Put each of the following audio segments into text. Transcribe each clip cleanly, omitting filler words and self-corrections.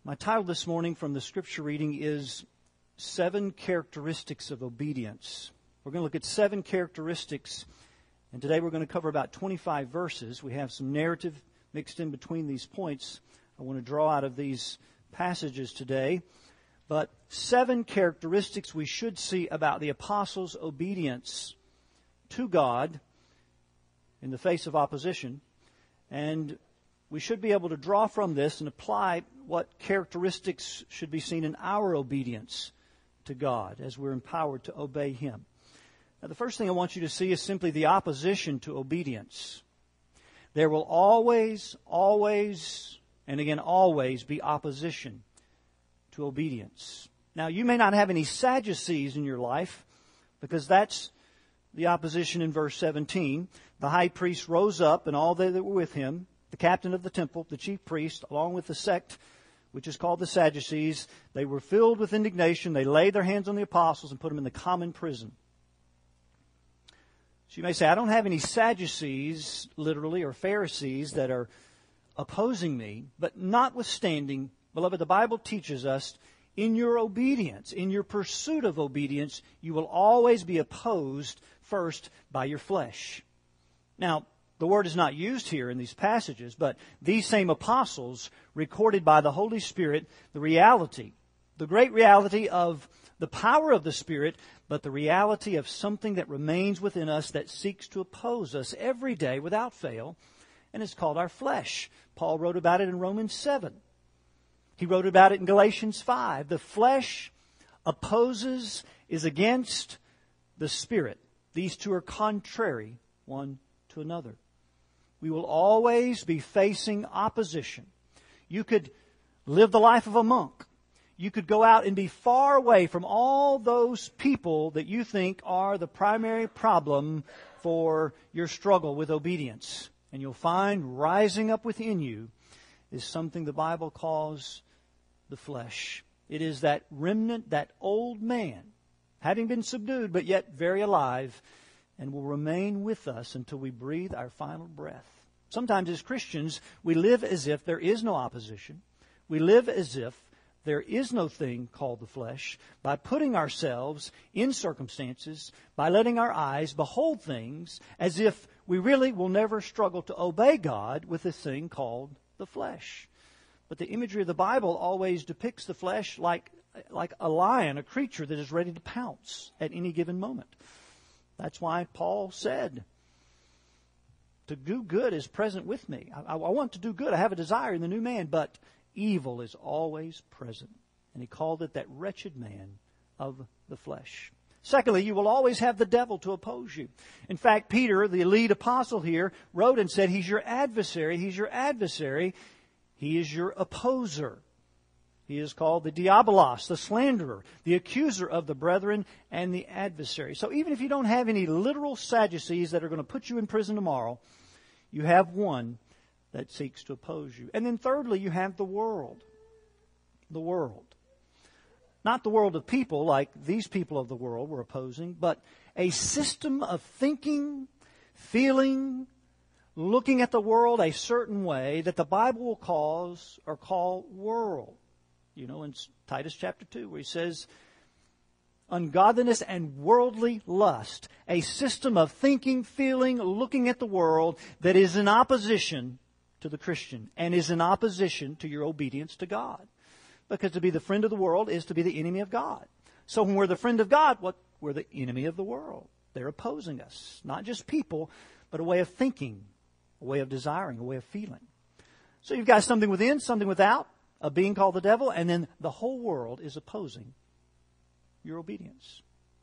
My title this morning from the scripture reading is 7 Characteristics of Obedience. We're going to look at 7 characteristics, and today we're going to cover about 25 verses. We have some narrative mixed in between these points I want to draw out of these passages today. But 7 characteristics we should see about the apostles' obedience to God in the face of opposition. And we should be able to draw from this and apply what characteristics should be seen in our obedience to God as we're empowered to obey Him. Now, the first thing I want you to see is simply the opposition to obedience. There will always, and again always be opposition to obedience. Now, you may not have any Sadducees in your life because that's the opposition in verse 17. The high priest rose up and all they that were with him, the captain of the temple, the chief priest, along with the sect which is called the Sadducees, they were filled with indignation. They laid their hands on the apostles and put them in the common prison. So you may say, I don't have any Sadducees, literally, or Pharisees that are opposing me. But notwithstanding, beloved, the Bible teaches us in your obedience, in your pursuit of obedience, you will always be opposed first by your flesh. Now, the word is not used here in these passages, but these same apostles recorded by the Holy Spirit the reality, the great reality of the power of the Spirit, but the reality of something that remains within us that seeks to oppose us every day without fail, and it's called our flesh. Paul wrote about it in Romans 7. He wrote about it in Galatians 5. The flesh opposes, is against the Spirit. These two are contrary one to another. We will always be facing opposition. You could live the life of a monk. You could go out and be far away from all those people that you think are the primary problem for your struggle with obedience. And you'll find rising up within you is something the Bible calls the flesh. It is that remnant, that old man, having been subdued but yet very alive, and will remain with us until we breathe our final breath. Sometimes as Christians, we live as if there is no opposition. We live as if there is no thing called the flesh by putting ourselves in circumstances, by letting our eyes behold things as if we really will never struggle to obey God with this thing called the flesh. But the imagery of the Bible always depicts the flesh like a lion, a creature that is ready to pounce at any given moment. That's why Paul said, to do good is present with me. I want to do good. I have a desire in the new man, but evil is always present. And he called it that wretched man of the flesh. Secondly, you will always have the devil to oppose you. In fact, Peter, the lead apostle here, wrote and said, he's your adversary. He's your adversary. He is your opposer. He is called the diabolos, the slanderer, the accuser of the brethren, and the adversary. So even if you don't have any literal Sadducees that are going to put you in prison tomorrow, you have one that seeks to oppose you. And then thirdly, you have the world. The world. Not the world of people like these people of the world were opposing, but a system of thinking, feeling, looking at the world a certain way that the Bible will call world. You know, in Titus chapter 2, where he says, ungodliness and worldly lust, a system of thinking, feeling, looking at the world that is in opposition to the Christian and is in opposition to your obedience to God. Because to be the friend of the world is to be the enemy of God. So when we're the friend of God, we're the enemy of the world. They're opposing us. Not just people, but a way of thinking, a way of desiring, a way of feeling. So you've got something within, something without, a being called the devil, and then the whole world is opposing your obedience.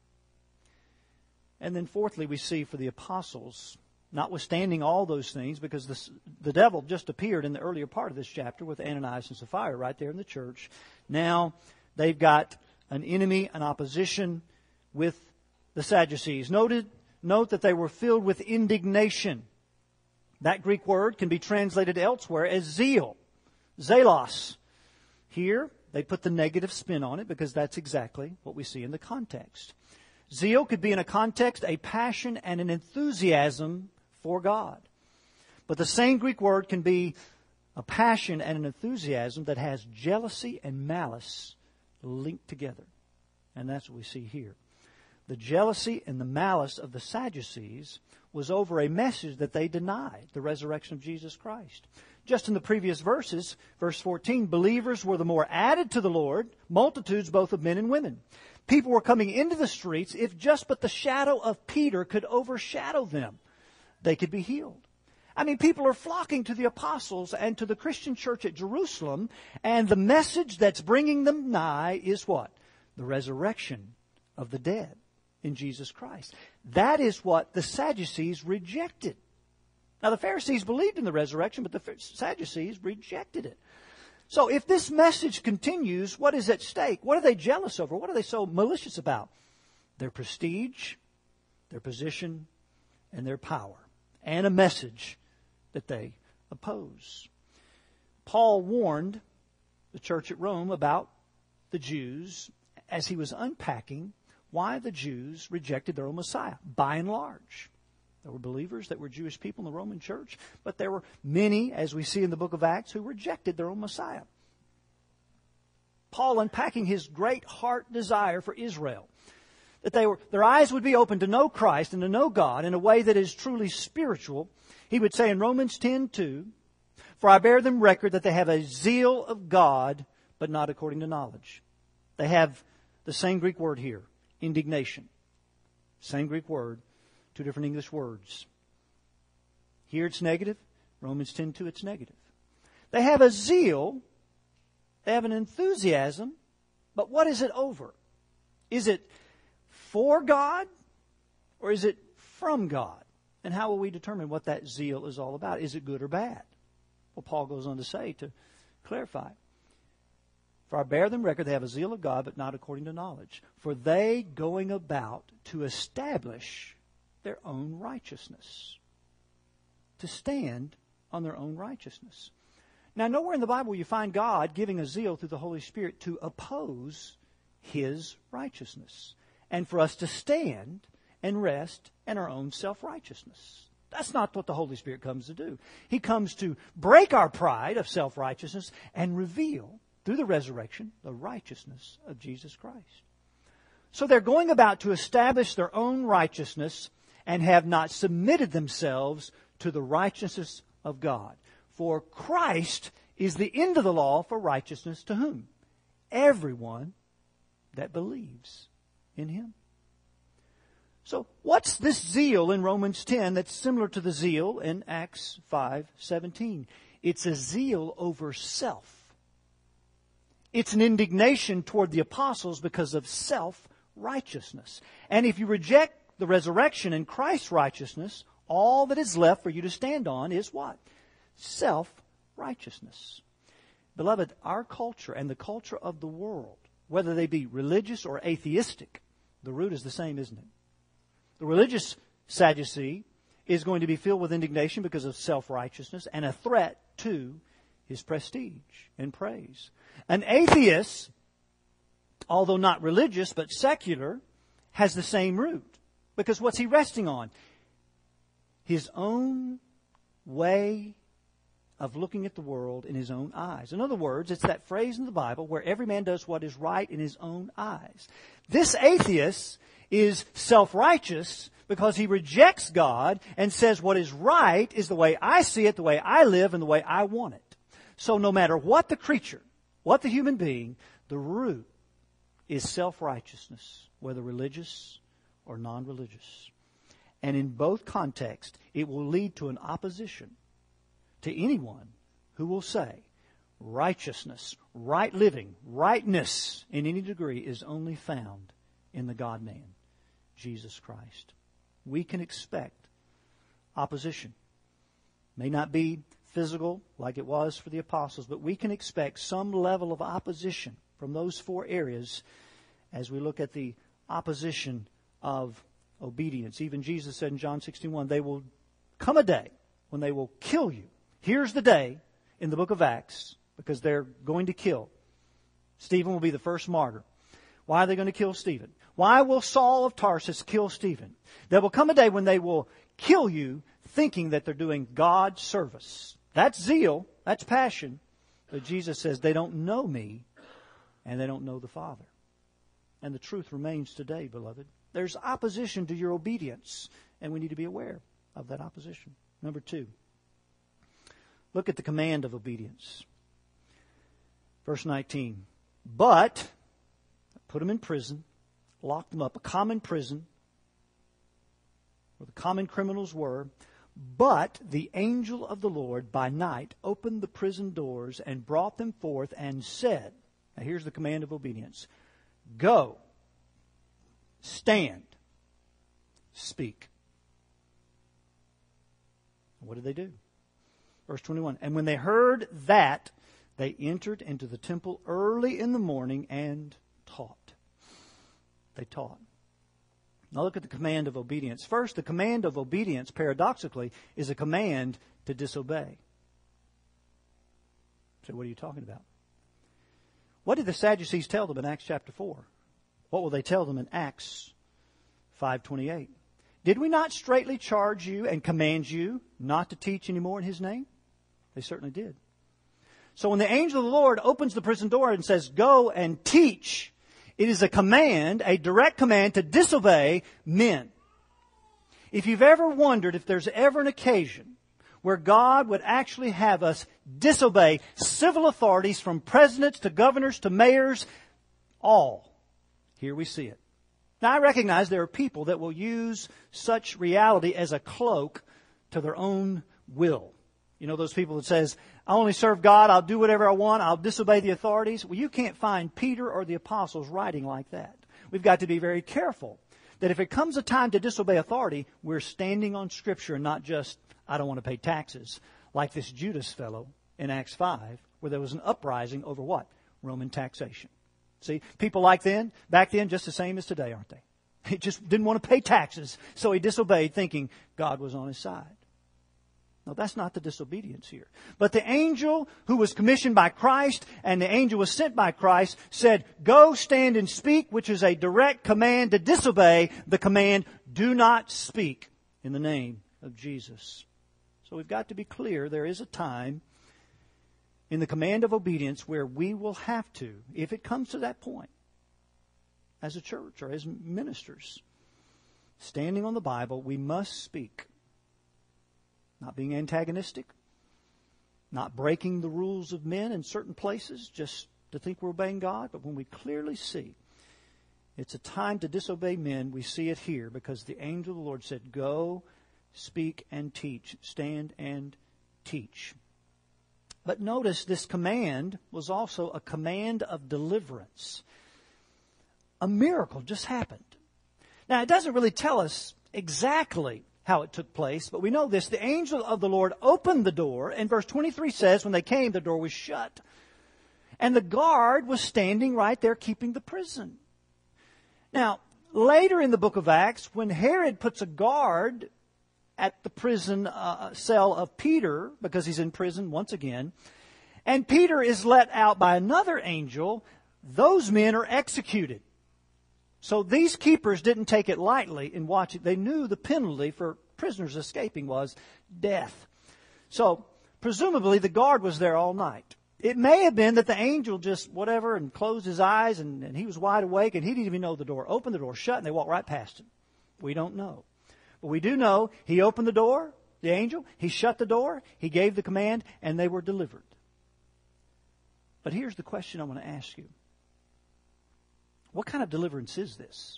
And then fourthly, we see for the apostles, notwithstanding all those things, because the devil just appeared in the earlier part of this chapter with Ananias and Sapphira right there in the church. Now they've got an enemy, an opposition with the Sadducees. Note that they were filled with indignation. That Greek word can be translated elsewhere as zeal, zelos. Here, they put the negative spin on it because that's exactly what we see in the context. Zeal could be in a context, a passion and an enthusiasm for God. But the same Greek word can be A passion and an enthusiasm that has jealousy and malice linked together. And that's what we see here. The jealousy and the malice of the Sadducees was over a message that they denied, the resurrection of Jesus Christ. Just in the previous verses, verse 14, believers were the more added to the Lord, multitudes both of men and women. People were coming into the streets. If just but the shadow of Peter could overshadow them, they could be healed. I mean, people are flocking to the apostles and to the Christian church at Jerusalem, and the message that's bringing them nigh is what? The resurrection of the dead in Jesus Christ. That is what the Sadducees rejected. Now, the Pharisees believed in the resurrection, but the Sadducees rejected it. So if this message continues, what is at stake? What are they jealous over? What are they so malicious about? Their prestige, their position, and their power, and a message that they oppose. Paul warned the church at Rome about the Jews as he was unpacking why the Jews rejected their own Messiah, by and large. There were believers that were Jewish people in the Roman church, but there were many, as we see in the book of Acts, who rejected their own Messiah. Paul unpacking his great heart desire for Israel, that their eyes would be open to know Christ and to know God in a way that is truly spiritual. He would say in Romans 10:2, "For I bear them record that they have a zeal of God, but not according to knowledge." They have the same Greek word here, indignation. Same Greek word, two different English words. Here it's negative. Romans 10:2, it's negative. They have a zeal. They have an enthusiasm. But what is it over? Is it for God or is it from God? And how will we determine what that zeal is all about? Is it good or bad? Well, Paul goes on to say, to clarify, "For I bear them record they have a zeal of God, but not according to knowledge. For they going about to establish their own righteousness." To stand on their own righteousness. Now, nowhere in the Bible will you find God giving a zeal through the Holy Spirit to oppose His righteousness, and for us to stand and rest in our own self-righteousness. That's not what the Holy Spirit comes to do. He comes to break our pride of self-righteousness and reveal, through the resurrection, the righteousness of Jesus Christ. So they're going about to establish their own righteousness and have not submitted themselves to the righteousness of God. For Christ is the end of the law for righteousness to whom? Everyone that believes in Him. So what's this zeal in Romans 10 that's similar to the zeal in Acts 5:17? It's a zeal over self. It's an indignation toward the apostles because of self-righteousness. And if you reject the resurrection and Christ's righteousness, all that is left for you to stand on is what? Self-righteousness. Beloved, our culture and the culture of the world, whether they be religious or atheistic, the root is the same, isn't it? The religious Sadducee is going to be filled with indignation because of self-righteousness and a threat to his prestige and praise. An atheist, although not religious but secular, has the same root. Because what's he resting on? His own way of looking at the world in his own eyes. In other words, it's that phrase in the Bible where every man does what is right in his own eyes. This atheist is self-righteous because he rejects God and says what is right is the way I see it, the way I live, and the way I want it. So no matter what the creature, what the human being, the root is self-righteousness, whether religious or non-religious. And in both contexts, it will lead to an opposition to anyone who will say righteousness, right living, rightness in any degree is only found in the God-man, Jesus Christ. We can expect opposition. May not be physical like it was for the apostles, but we can expect some level of opposition from those four areas as we look at the opposition of obedience. Even Jesus said in John 16:1, "They will come a day when they will kill you." Here's the day in the book of Acts, because they're going to kill. Stephen will be the first martyr. Why are they going to kill Stephen? Why will Saul of Tarsus kill Stephen? There will come a day when they will kill you thinking that they're doing God service. That's zeal. That's passion. But Jesus says they don't know me and they don't know the Father. And the truth remains today, beloved. There's opposition to your obedience, and we need to be aware of that opposition. Number 2, look at the command of obedience. Verse 19. But, put them in prison, locked them up, a common prison, where the common criminals were. But the angel of the Lord by night opened the prison doors and brought them forth and said, now here's the command of obedience, go, stand, speak. What did they do? Verse 21, and when they heard that, they entered into the temple early in the morning and taught. They taught. Now look at the command of obedience. First, the command of obedience, paradoxically, is a command to disobey. So what are you talking about? What did the Sadducees tell them in Acts chapter 4? What will they tell them in Acts 5:28? Did we not straitly charge you and command you not to teach anymore in His name? They certainly did. So when the angel of the Lord opens the prison door and says, go and teach, it is a command, a direct command to disobey men. If you've ever wondered if there's ever an occasion where God would actually have us disobey civil authorities from presidents to governors to mayors, all, here we see it. Now I recognize there are people that will use such reality as a cloak to their own will. You know those people that says, I only serve God, I'll do whatever I want, I'll disobey the authorities. Well, you can't find Peter or the apostles writing like that. We've got to be very careful that if it comes a time to disobey authority, we're standing on Scripture and not just, I don't want to pay taxes, like this Judas fellow in Acts 5, where there was an uprising over what? Roman taxation. See, people back then, just the same as today, aren't they? He just didn't want to pay taxes, so he disobeyed thinking God was on his side. No, that's not the disobedience here. But the angel who was commissioned by Christ and the angel was sent by Christ said, go, stand, and speak, which is a direct command to disobey the command, do not speak in the name of Jesus. So we've got to be clear, there is a time in the command of obedience where we will have to, if it comes to that point, as a church or as ministers, standing on the Bible, we must speak. Not being antagonistic, not breaking the rules of men in certain places just to think we're obeying God. But when we clearly see it's a time to disobey men, we see it here because the angel of the Lord said, go, speak, and teach. Stand and teach. But notice this command was also a command of deliverance. A miracle just happened. Now, it doesn't really tell us exactly how it took place, but we know this. The angel of the Lord opened the door, and verse 23 says, when they came, the door was shut. And the guard was standing right there keeping the prison. Now, later in the book of Acts, when Herod puts a guard at the prison cell of Peter, because he's in prison once again, and Peter is let out by another angel, those men are executed. So these keepers didn't take it lightly in watching. They knew the penalty for prisoners escaping was death. So presumably the guard was there all night. It may have been that the angel just whatever and closed his eyes and he was wide awake and he didn't even know the door opened, the door shut, and they walked right past him. We don't know. But we do know he opened the door, the angel, he shut the door, he gave the command, and they were delivered. But here's the question I want to ask you. What kind of deliverance is this?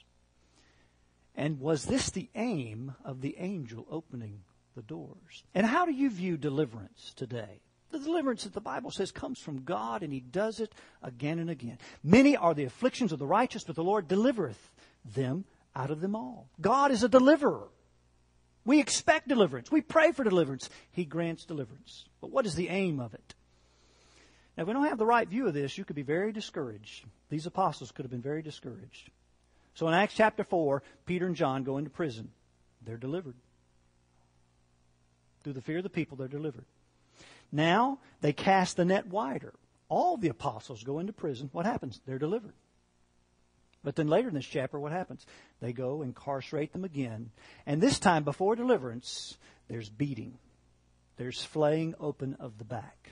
And was this the aim of the angel opening the doors? And how do you view deliverance today? The deliverance that the Bible says comes from God, and He does it again and again. Many are the afflictions of the righteous, but the Lord delivereth them out of them all. God is a deliverer. We expect deliverance. We pray for deliverance. He grants deliverance. But what is the aim of it? Now, if we don't have the right view of this, you could be very discouraged. These apostles could have been very discouraged. So in Acts chapter 4, Peter and John go into prison. They're delivered. Through the fear of the people, they're delivered. Now, they cast the net wider. All the apostles go into prison. What happens? They're delivered. But then later in this chapter, what happens? They go incarcerate them again. And this time, before deliverance, there's beating. There's flaying open of the back.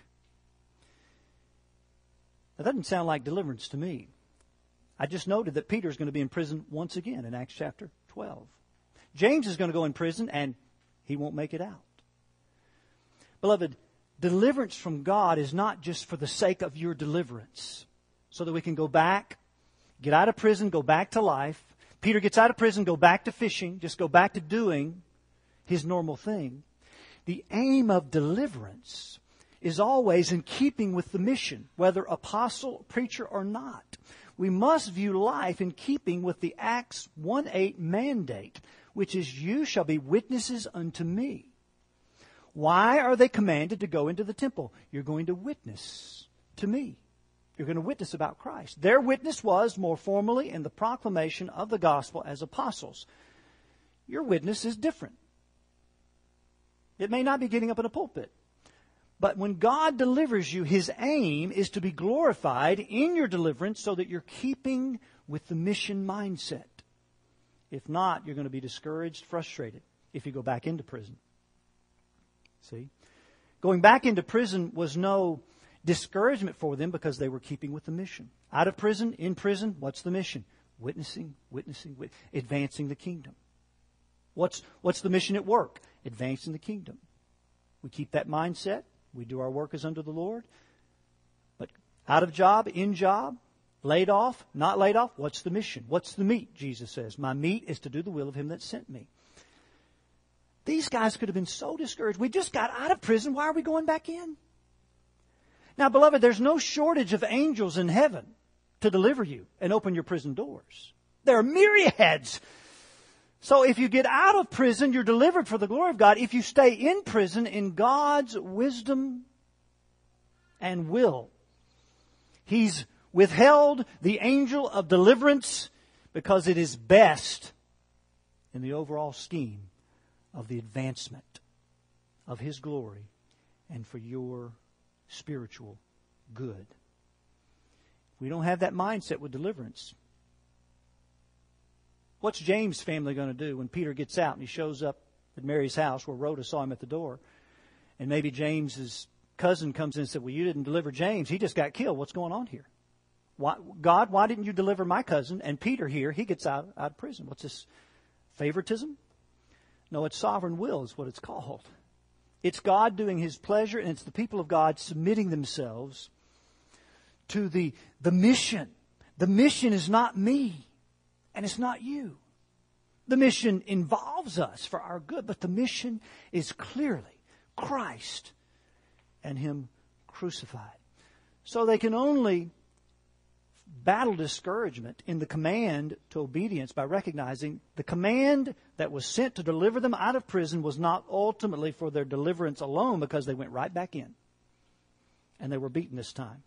That doesn't sound like deliverance to me. I just noted that Peter's going to be in prison once again in Acts chapter 12. James is going to go in prison and he won't make it out. Beloved, deliverance from God is not just for the sake of your deliverance, so that we can go back, get out of prison, go back to life. Peter gets out of prison, go back to fishing, just go back to doing his normal thing. The aim of deliverance is always in keeping with the mission, whether apostle, preacher, or not. We must view life in keeping with the Acts 1:8 mandate, which is, you shall be witnesses unto me. Why are they commanded to go into the temple? You're going to witness to me. You're going to witness about Christ. Their witness was more formally in the proclamation of the gospel as apostles. Your witness is different. It may not be getting up in a pulpit. But when God delivers you, His aim is to be glorified in your deliverance so that you're keeping with the mission mindset. If not, you're going to be discouraged, frustrated if you go back into prison. See? Going back into prison was no discouragement for them because they were keeping with the mission. Out of prison, in prison, what's the mission? Witnessing, advancing the kingdom. What's the mission at work? Advancing the kingdom. We keep that mindset. We do our work as unto the Lord. But out of job, in job, laid off, not laid off, what's the mission? What's the meat? Jesus says, my meat is to do the will of Him that sent me. These guys could have been so discouraged. We just got out of prison. Why are we going back in? Now, beloved, there's no shortage of angels in heaven to deliver you and open your prison doors. There are myriads. So if you get out of prison, you're delivered for the glory of God. If you stay in prison in God's wisdom and will, He's withheld the angel of deliverance because it is best in the overall scheme of the advancement of His glory and for your spiritual good. We don't have that mindset with deliverance. What's James' family going to do when Peter gets out and he shows up at Mary's house where Rhoda saw him at the door? And maybe James's cousin comes in and said, well, you didn't deliver James. He just got killed. What's going on here? God, why didn't you deliver my cousin? And Peter here, he gets out of prison. What's this? Favoritism? No, it's sovereign will is what it's called. It's God doing His pleasure, and it's the people of God submitting themselves to the mission. The mission is not me, and it's not you. The mission involves us for our good, but the mission is clearly Christ and Him crucified. So they can only battle discouragement in the command to obedience by recognizing the command that was sent to deliver them out of prison was not ultimately for their deliverance alone, because they went right back in. And they were beaten this time.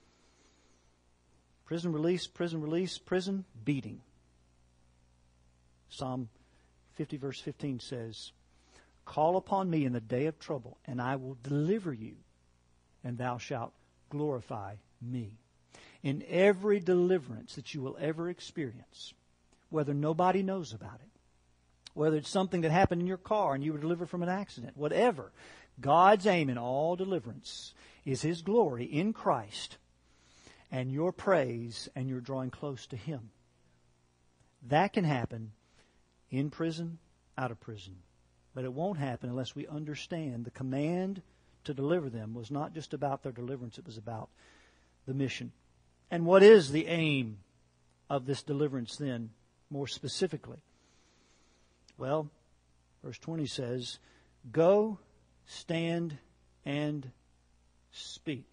Prison release, prison beating. Psalm 50 verse 15 says, call upon me in the day of trouble, and I will deliver you, and thou shalt glorify me. In every deliverance that you will ever experience, whether nobody knows about it, whether it's something that happened in your car and you were delivered from an accident, whatever, God's aim in all deliverance is His glory in Christ and your praise and your drawing close to Him. That can happen in prison, out of prison. But it won't happen unless we understand the command to deliver them was not just about their deliverance, it was about the mission. And what is the aim of this deliverance then, more specifically? Well, verse 20 says, go, stand, and speak.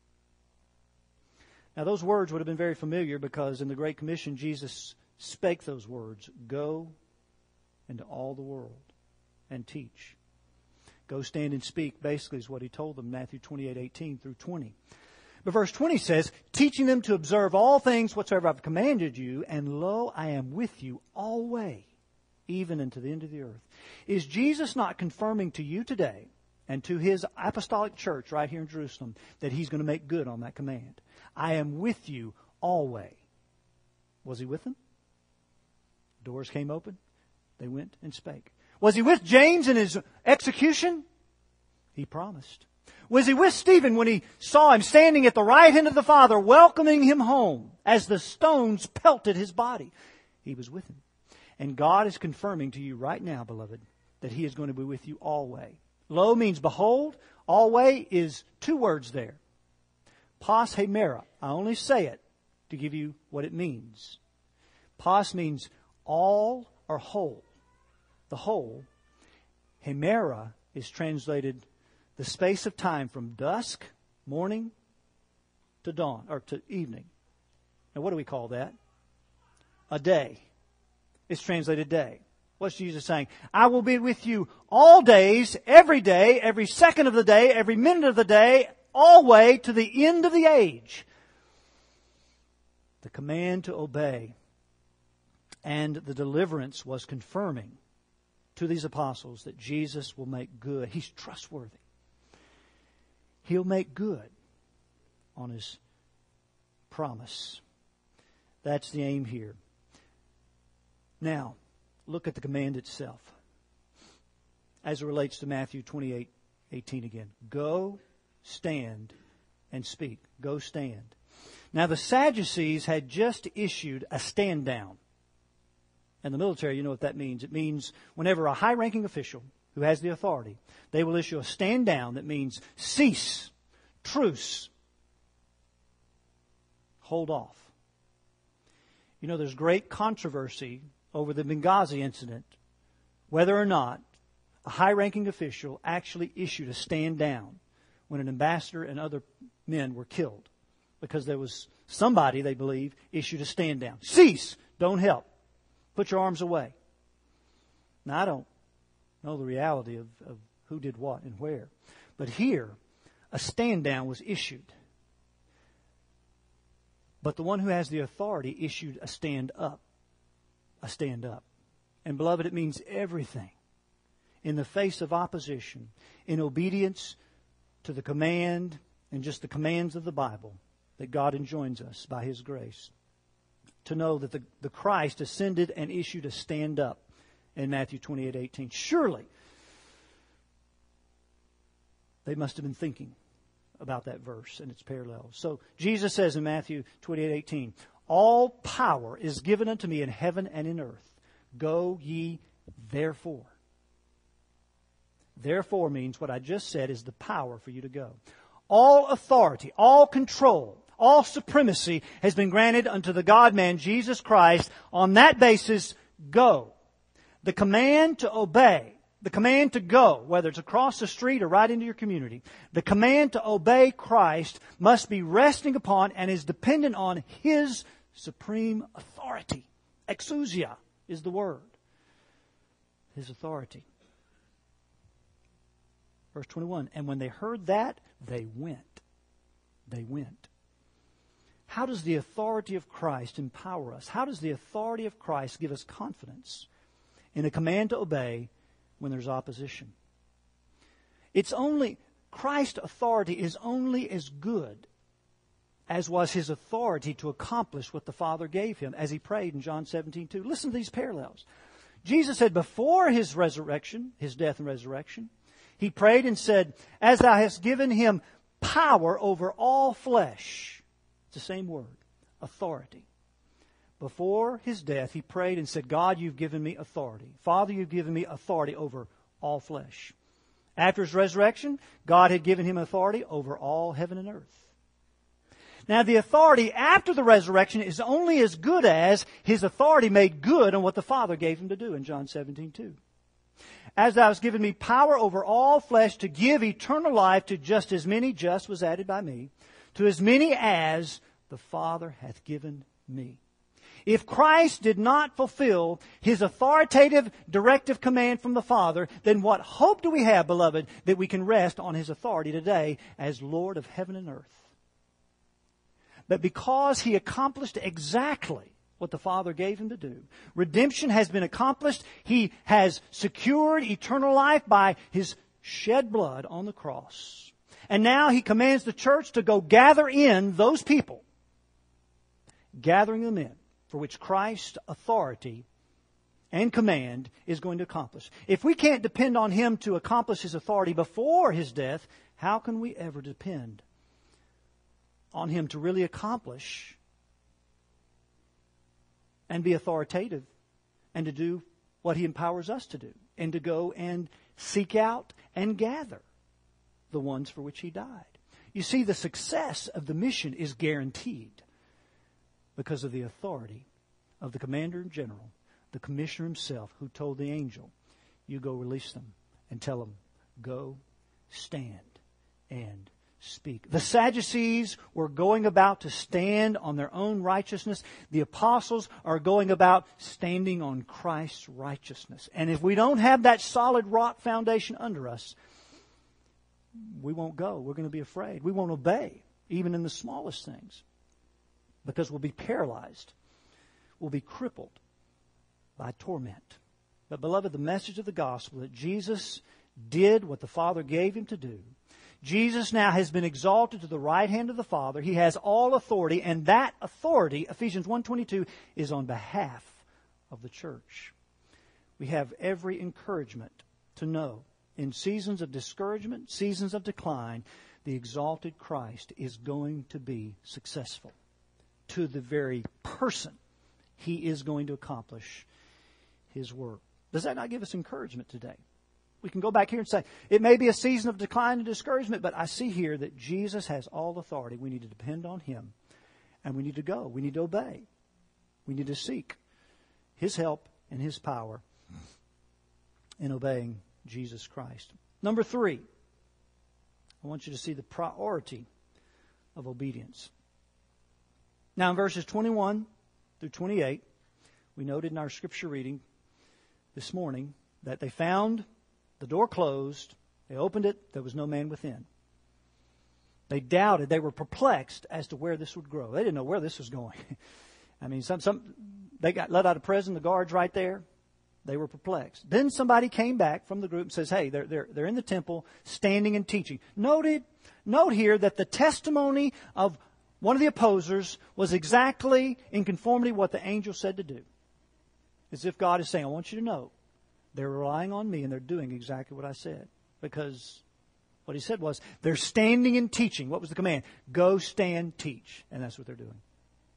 Now those words would have been very familiar because in the Great Commission Jesus spake those words, go into all the world and teach. Go, stand, and speak basically is what He told them, Matthew 28:18 through 20. But verse 20 says, teaching them to observe all things whatsoever I've commanded you, and lo, I am with you always, even unto the end of the earth. Is Jesus not confirming to you today and to His apostolic church right here in Jerusalem that He's going to make good on that command? I am with you always. Was He with them? Doors came open. They went and spake. Was He with James in his execution? He promised. Was He with Stephen when he saw him standing at the right hand of the Father, welcoming him home as the stones pelted his body? He was with him. And God is confirming to you right now, beloved, that He is going to be with you always. Lo means behold. Always is two words there. Pas hemera. I only say it to give you what it means. Pas means all or whole. The whole. Hemera is translated the space of time from dusk, morning, to dawn, or to evening. Now what do we call that? A day. It's translated day. What's Jesus saying? I will be with you all days, every second of the day, every minute of the day, always to the end of the age. The command to obey and the deliverance was confirming to these apostles that Jesus will make good. He's trustworthy. He'll make good on His promise. That's the aim here. Now, look at the command itself as it relates to Matthew 28:18 again. Go, stand, and speak. Go, stand. Now, the Sadducees had just issued a stand down. In the military, you know what that means. It means whenever a high-ranking official who has the authority, they will issue a stand down that means cease, truce, hold off. You know, there's great controversy over the Benghazi incident, whether or not a high-ranking official actually issued a stand down when an ambassador and other men were killed. Because there was somebody, they believe, issued a stand down. Cease, don't help. Put your arms away. Now, I don't know the reality of who did what and where. But here, a stand down was issued. But the one who has the authority issued a stand up. A stand up. And beloved, it means everything. In the face of opposition, in obedience to the command and just the commands of the Bible that God enjoins us by His grace. To know that the Christ ascended and issued a stand up in Matthew 28:18. Surely they must have been thinking about that verse and its parallels. So Jesus says in Matthew 28:18, all power is given unto me in heaven and in earth. Go ye therefore. Therefore means what I just said is the power for you to go. All authority, all control, all supremacy has been granted unto the God-man, Jesus Christ. On that basis, go. The command to obey, the command to go, whether it's across the street or right into your community, the command to obey Christ must be resting upon and is dependent on His supreme authority. Exousia is the word. His authority. Verse 21, and when they heard that, they went. They went. How does the authority of Christ empower us? How does the authority of Christ give us confidence in a command to obey when there's opposition? It's only, Christ's authority is only as good as was His authority to accomplish what the Father gave Him as He prayed in John 17:2. Listen to these parallels. Jesus said before His resurrection, His death and resurrection, He prayed and said, as Thou hast given Him power over all flesh. It's the same word, authority. Before His death, He prayed and said, God, You've given me authority. Father, You've given me authority over all flesh. After His resurrection, God had given Him authority over all heaven and earth. Now, the authority after the resurrection is only as good as His authority made good on what the Father gave Him to do in John 17:2. As Thou hast given me power over all flesh to give eternal life to just as many, just was added by me, to as many as the Father hath given me. If Christ did not fulfill His authoritative directive command from the Father, then what hope do we have, beloved, that we can rest on His authority today as Lord of heaven and earth? But because He accomplished exactly what the Father gave Him to do, redemption has been accomplished. He has secured eternal life by His shed blood on the cross. And now He commands the church to go gather in those people, gathering them in, for which Christ's authority and command is going to accomplish. If we can't depend on Him to accomplish His authority before His death, how can we ever depend on Him to really accomplish and be authoritative and to do what He empowers us to do, and to go and seek out and gather the ones for which He died? You see, the success of the mission is guaranteed because of the authority of the Commander in General, the Commissioner himself, who told the angel, you go release them and tell them, go, stand, and speak. The Sadducees were going about to stand on their own righteousness. The apostles are going about standing on Christ's righteousness. And if we don't have that solid rock foundation under us, we won't go. We're going to be afraid. We won't obey, even in the smallest things, because we'll be paralyzed. We'll be crippled by torment. But beloved, the message of the gospel that Jesus did what the Father gave Him to do. Jesus now has been exalted to the right hand of the Father. He has all authority, and that authority, Ephesians 1:22, is on behalf of the church. We have every encouragement to know in seasons of discouragement, seasons of decline, the exalted Christ is going to be successful. To the very person, He is going to accomplish His work. Does that not give us encouragement today? We can go back here and say, it may be a season of decline and discouragement, but I see here that Jesus has all authority. We need to depend on Him, and we need to go. We need to obey. We need to seek His help and His power in obeying Jesus Christ. Number 3, I want you to see the priority of obedience. Now in verses 21 through 28, we noted in our scripture reading this morning that they found the door closed. They opened it. There was no man within. They doubted. They were perplexed as to where this would grow. They didn't know where this was going. I mean, they got let out of prison. The guards right there. They were perplexed. Then somebody came back from the group and says, hey, they're in the temple standing and teaching. Note here that the testimony of one of the opposers was exactly in conformity with what the angel said to do. As if God is saying, I want you to know, they're relying on me and they're doing exactly what I said. Because what He said was, they're standing and teaching. What was the command? Go, stand, teach. And that's what they're doing.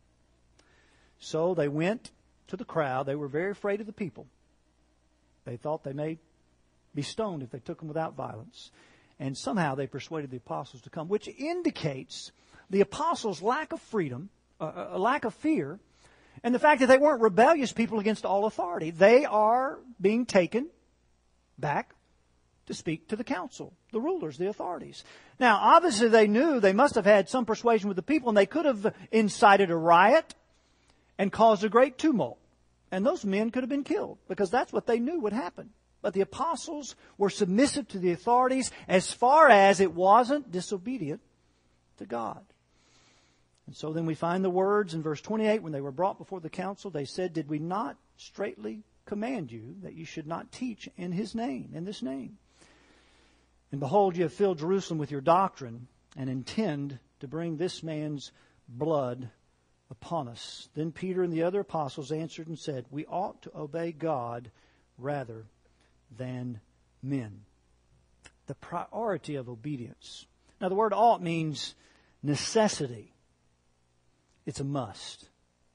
So they went to the crowd. They were very afraid of the people. They thought they may be stoned if they took them without violence. And somehow they persuaded the apostles to come, which indicates the apostles' lack of freedom, a lack of fear, and the fact that they weren't rebellious people against all authority. They are being taken back to speak to the council, the rulers, the authorities. Now, obviously they knew they must have had some persuasion with the people, and they could have incited a riot and caused a great tumult. And those men could have been killed, because that's what they knew would happen. But the apostles were submissive to the authorities as far as it wasn't disobedient to God. And so then we find the words in verse 28, when they were brought before the council, they said, did we not straitly command you that you should not teach in His name, in this name? And behold, you have filled Jerusalem with your doctrine, and intend to bring this man's blood upon us. Then Peter and the other apostles answered and said, we ought to obey God rather than men. The priority of obedience. Now the word ought means necessity. It's a must.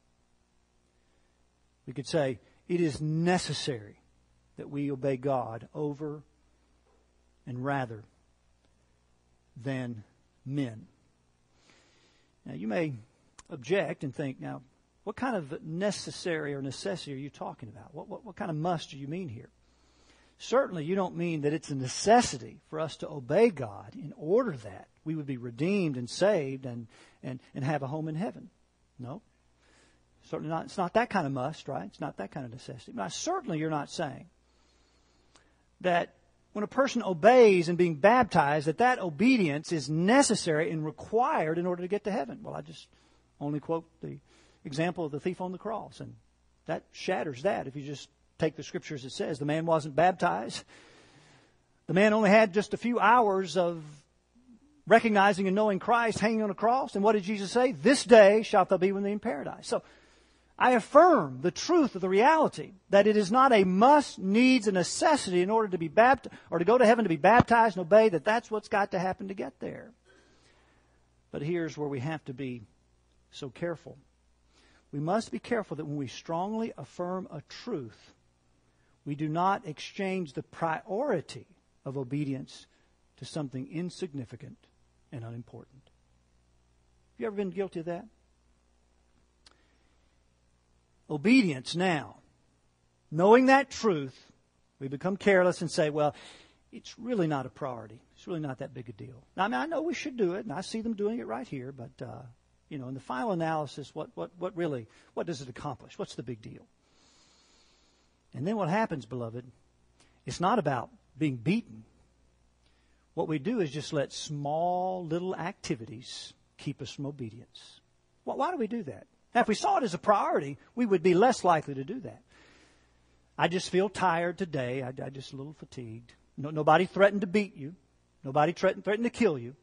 We could say it is necessary that we obey God over and rather than men. Now you may object and think, now, what kind of necessary or necessity are you talking about? What kind of must do you mean here? Certainly you don't mean that it's a necessity for us to obey God in order that we would be redeemed and saved and have a home in heaven. No. Certainly not. It's not that kind of must, right? It's not that kind of necessity. But certainly you're not saying that when a person obeys and being baptized, that obedience is necessary and required in order to get to heaven. Well, I just only quote the example of the thief on the cross, and that shatters that if you just take the scripture as it says. The man wasn't baptized. The man only had just a few hours of recognizing and knowing Christ hanging on a cross. And what did Jesus say? This day shalt thou be with me in paradise. So I affirm the truth of the reality that it is not a must, needs, a necessity in order to be baptized or to go to heaven to be baptized and obey, that's what's got to happen to get there. But here's where we have to be so careful. We must be careful that when we strongly affirm a truth, we do not exchange the priority of obedience to something insignificant and unimportant. Have you ever been guilty of that? Obedience now. Knowing that truth, we become careless and say, well, it's really not a priority. It's really not that big a deal. Now, I know we should do it, and I see them doing it right here, but, in the final analysis, what does it accomplish? What's the big deal? And then what happens, beloved, it's not about being beaten. What we do is just let small little activities keep us from obedience. Well, why do we do that? Now, if we saw it as a priority, we would be less likely to do that. I just feel tired today. I just a little fatigued. Nobody threatened to beat you. Nobody threatened to kill you.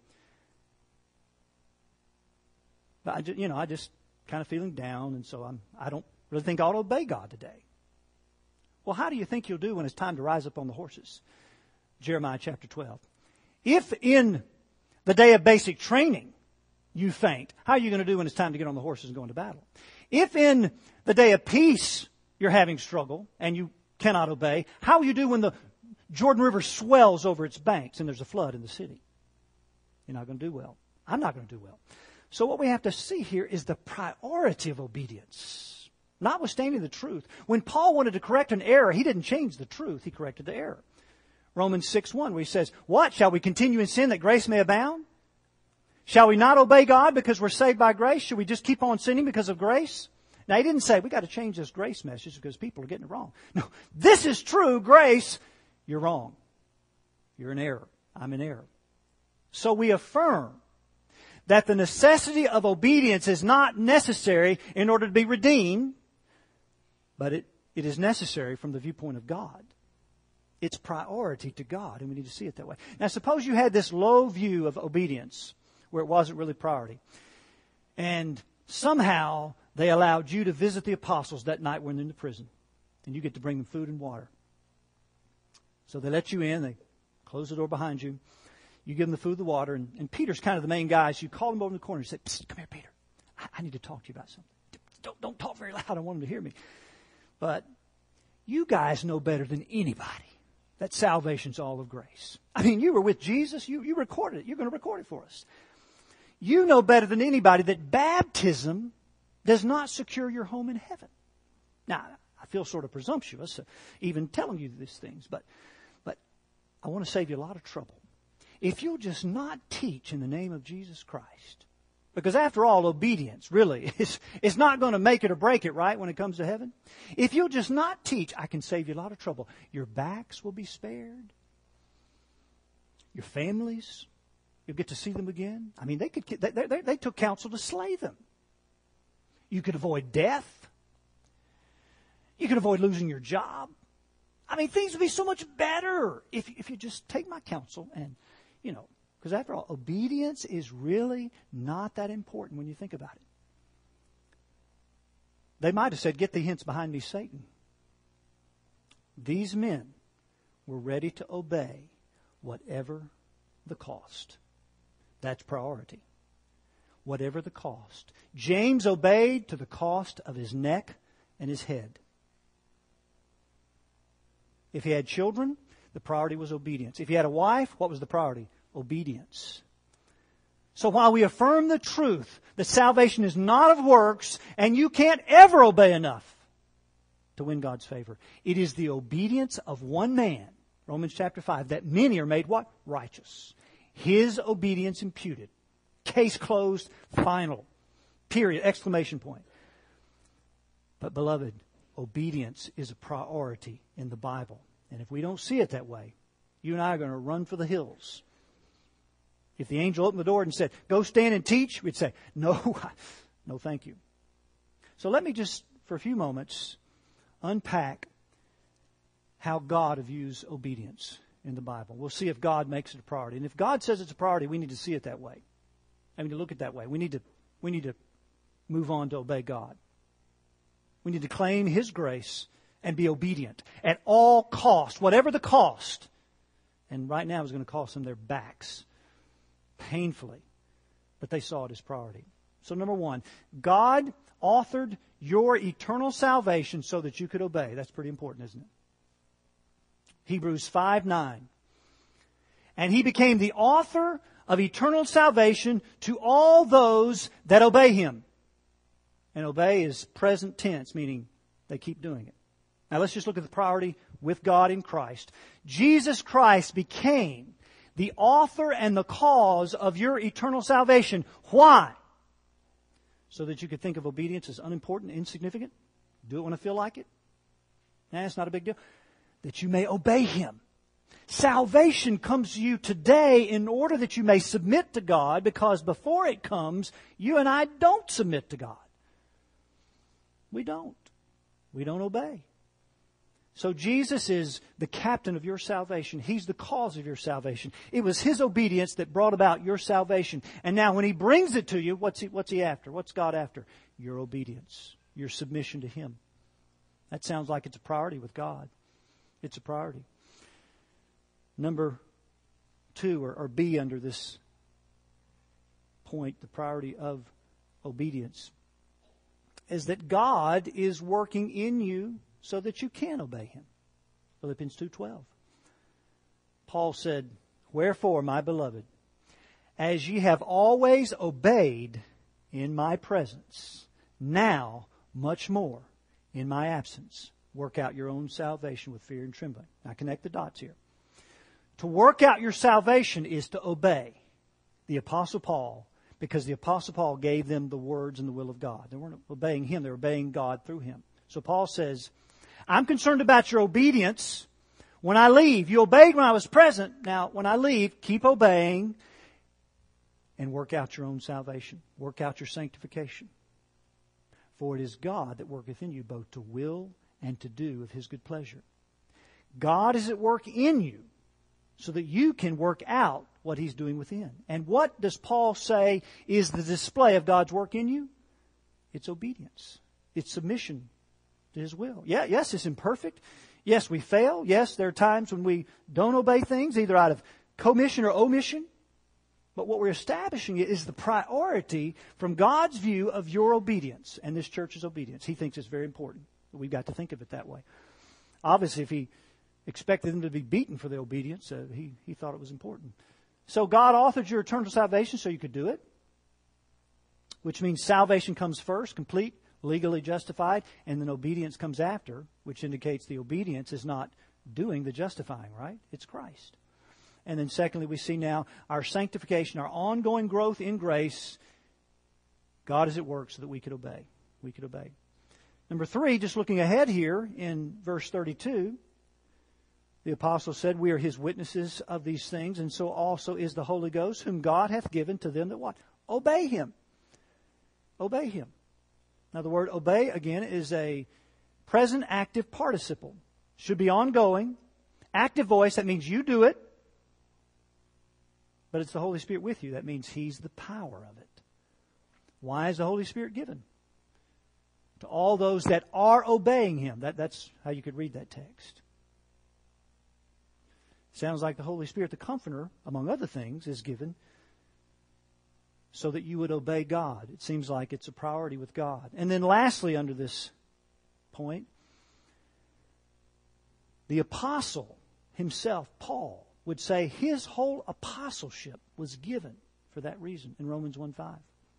But I just kind of feeling down, and so I don't really think I ought to obey God today. Well, how do you think you'll do when it's time to rise up on the horses? Jeremiah chapter 12. If in the day of basic training you faint, how are you going to do when it's time to get on the horses and go into battle? If in the day of peace you're having struggle and you cannot obey, how will you do when the Jordan River swells over its banks and there's a flood in the city? You're not going to do well. I'm not going to do well. So what we have to see here is the priority of obedience, notwithstanding the truth. When Paul wanted to correct an error, he didn't change the truth. He corrected the error. Romans 6:1, where he says, what? Shall we continue in sin that grace may abound? Shall we not obey God because we're saved by grace? Should we just keep on sinning because of grace? Now, he didn't say, we got to change this grace message because people are getting it wrong. No, this is true grace. You're wrong. You're in error. I'm in error. So we affirm that the necessity of obedience is not necessary in order to be redeemed, but it is necessary from the viewpoint of God. It's priority to God, and we need to see it that way. Now, suppose you had this low view of obedience where it wasn't really priority, and somehow they allowed you to visit the apostles that night when they're in the prison, and you get to bring them food and water. So they let you in, they close the door behind you, you give them the food, the water, and Peter's kind of the main guy, so you call him over in the corner and say, Psst, come here, Peter. I need to talk to you about something. Don't talk very loud, I don't want them to hear me. But you guys know better than anybody that salvation's all of grace. I mean, you were with Jesus, you recorded it, you're going to record it for us. You know better than anybody that baptism does not secure your home in heaven. Now, I feel sort of presumptuous even telling you these things, but I want to save you a lot of trouble. If you'll just not teach in the name of Jesus Christ, because after all, obedience really is not going to make it or break it, right, when it comes to heaven. If you'll just not teach, I can save you a lot of trouble. Your backs will be spared. Your families, you'll get to see them again. I mean, they took counsel to slay them. You could avoid death. You could avoid losing your job. I mean, things would be so much better if you just take my counsel and, because after all, obedience is really not that important when you think about it. They might have said, get thee hence behind me, Satan. These men were ready to obey whatever the cost. That's priority. Whatever the cost. James obeyed to the cost of his neck and his head. If he had children, the priority was obedience. If he had a wife, what was the priority? Obedience. So while we affirm the truth that salvation is not of works and you can't ever obey enough to win God's favor, it is the obedience of one man, Romans chapter 5, that many are made what? Righteous. His obedience imputed. Case closed, final. Period. Exclamation point. But beloved, obedience is a priority in the Bible. And if we don't see it that way, you and I are going to run for the hills. If the angel opened the door and said, go stand and teach, we'd say, no, no thank you. So let me just, for a few moments, unpack how God views obedience in the Bible. We'll see if God makes it a priority. And if God says it's a priority, we need to see it that way. I mean, to look at it that way. We need to move on to obey God. We need to claim His grace and be obedient at all cost, whatever the cost. And right now it's going to cost them their backs painfully. But they saw it as priority. So number one, God authored your eternal salvation so that you could obey. That's pretty important, isn't it? Hebrews 5:9. And He became the author of eternal salvation to all those that obey Him. And obey is present tense, meaning they keep doing it. Now let's just look at the priority with God in Christ. Jesus Christ became the author and the cause of your eternal salvation. Why? So that you could think of obedience as unimportant, insignificant? Do it when I feel like it? Nah, it's not a big deal. That you may obey Him. Salvation comes to you today in order that you may submit to God, because before it comes, you and I don't submit to God. We don't. We don't obey. So Jesus is the captain of your salvation. He's the cause of your salvation. It was His obedience that brought about your salvation. And now when He brings it to you, what's He after? What's God after? Your obedience. Your submission to Him. That sounds like it's a priority with God. It's a priority. Number 2, or B under this point, the priority of obedience, is that God is working in you so that you can obey Him. Philippians 2:12. Paul said, "Wherefore, my beloved, as ye have always obeyed in my presence, now much more in my absence, work out your own salvation with fear and trembling." Now connect the dots here. To work out your salvation is to obey the Apostle Paul, because the Apostle Paul gave them the words and the will of God. They weren't obeying him, they were obeying God through him. So Paul says, I'm concerned about your obedience when I leave. You obeyed when I was present. Now, when I leave, keep obeying and work out your own salvation. Work out your sanctification. For it is God that worketh in you both to will and to do of His good pleasure. God is at work in you so that you can work out what He's doing within. And what does Paul say is the display of God's work in you? It's obedience. It's submission to His will. Yes, it's imperfect. Yes, we fail. Yes, there are times when we don't obey things, either out of commission or omission. But what we're establishing is the priority from God's view of your obedience and this church's obedience. He thinks it's very important. We've got to think of it that way. Obviously, if He expected them to be beaten for their obedience, he thought it was important. So God authored your eternal salvation so you could do it, which means salvation comes first, complete, legally justified, and then obedience comes after, which indicates the obedience is not doing the justifying, right? It's Christ. And then secondly, we see now our sanctification, our ongoing growth in grace. God is at work so that we could obey. We could obey. Number 3, just looking ahead here in verse 32, the apostle said, we are His witnesses of these things, and so also is the Holy Ghost, whom God hath given to them that what? Obey Him. Obey Him. Now the word obey, again, is a present active participle. Should be ongoing. Active voice, that means you do it. But it's the Holy Spirit with you. That means He's the power of it. Why is the Holy Spirit given? To all those that are obeying Him. That's how you could read that text. Sounds like the Holy Spirit, the Comforter, among other things, is given so that you would obey God. It seems like it's a priority with God. And then lastly, under this point, the apostle himself, Paul, would say his whole apostleship was given for that reason in Romans 1:5.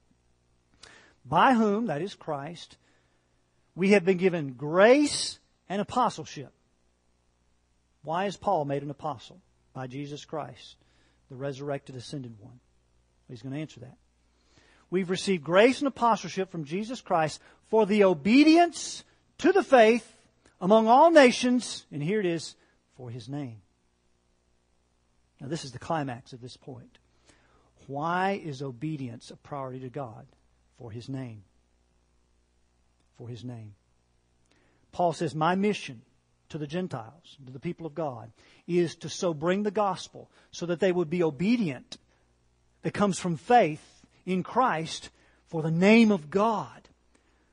By whom, that is Christ, we have been given grace and apostleship. Why is Paul made an apostle? By Jesus Christ, the resurrected, ascended one. He's going to answer that. We've received grace and apostleship from Jesus Christ for the obedience to the faith among all nations, and here it is, for His name. Now this is the climax of this point. Why is obedience a priority to God? For His name. For His name. Paul says, my mission to the Gentiles, to the people of God, is to so bring the gospel so that they would be obedient that comes from faith in Christ for the name of God.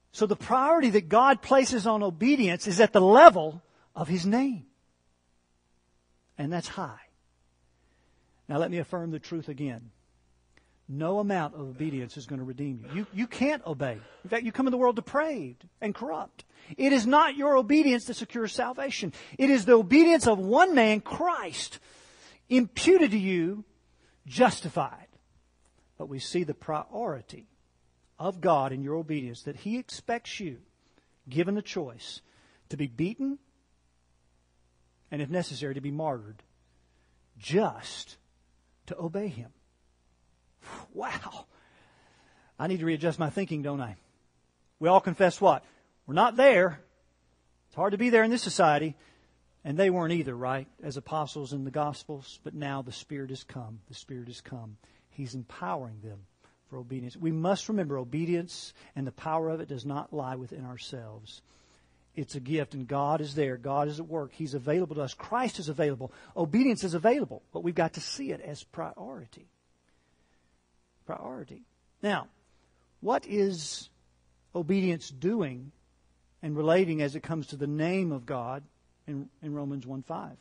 So the priority that God places on obedience is at the level of His name. And that's high. Now let me affirm the truth again. No amount of obedience is going to redeem you. You can't obey. In fact, you come in the world depraved and corrupt. It is not your obedience that secures salvation. It is the obedience of one man, Christ, imputed to you, justified. But we see the priority of God in your obedience, that He expects you, given the choice, to be beaten and, if necessary, to be martyred, just to obey Him. Wow. I need to readjust my thinking, don't I? We all confess what? We're not there. It's hard to be there in this society. And they weren't either, right? As apostles in the Gospels. But now the Spirit has come. The Spirit has come. He's empowering them for obedience. We must remember obedience and the power of it does not lie within ourselves. It's a gift and God is there. God is at work. He's available to us. Christ is available. Obedience is available. But we've got to see it as priority. Priority. Now, what is obedience doing and relating as it comes to the name of God in Romans 1:5?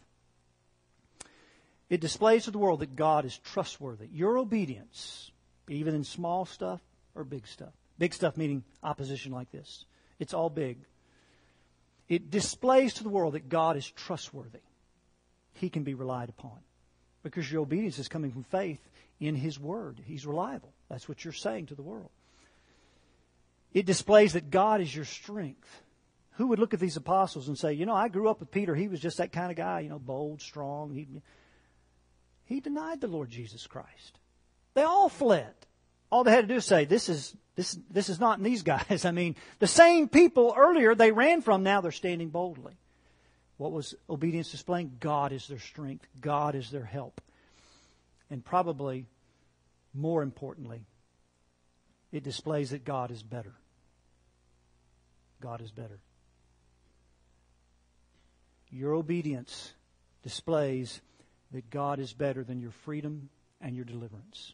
It displays to the world that God is trustworthy. Your obedience, even in small stuff or big stuff. Big stuff meaning opposition like this. It's all big. It displays to the world that God is trustworthy. He can be relied upon. Because your obedience is coming from faith in His Word. He's reliable. That's what you're saying to the world. It displays that God is your strength. Who would look at these apostles and say, I grew up with Peter. He was just that kind of guy, bold, strong. He denied the Lord Jesus Christ. They all fled. All they had to do is say, this is not in these guys. I mean, the same people earlier they ran from, now they're standing boldly. What was obedience displaying? God is their strength. God is their help. And probably, more importantly, it displays that God is better. God is better. Your obedience displays that God is better than your freedom and your deliverance.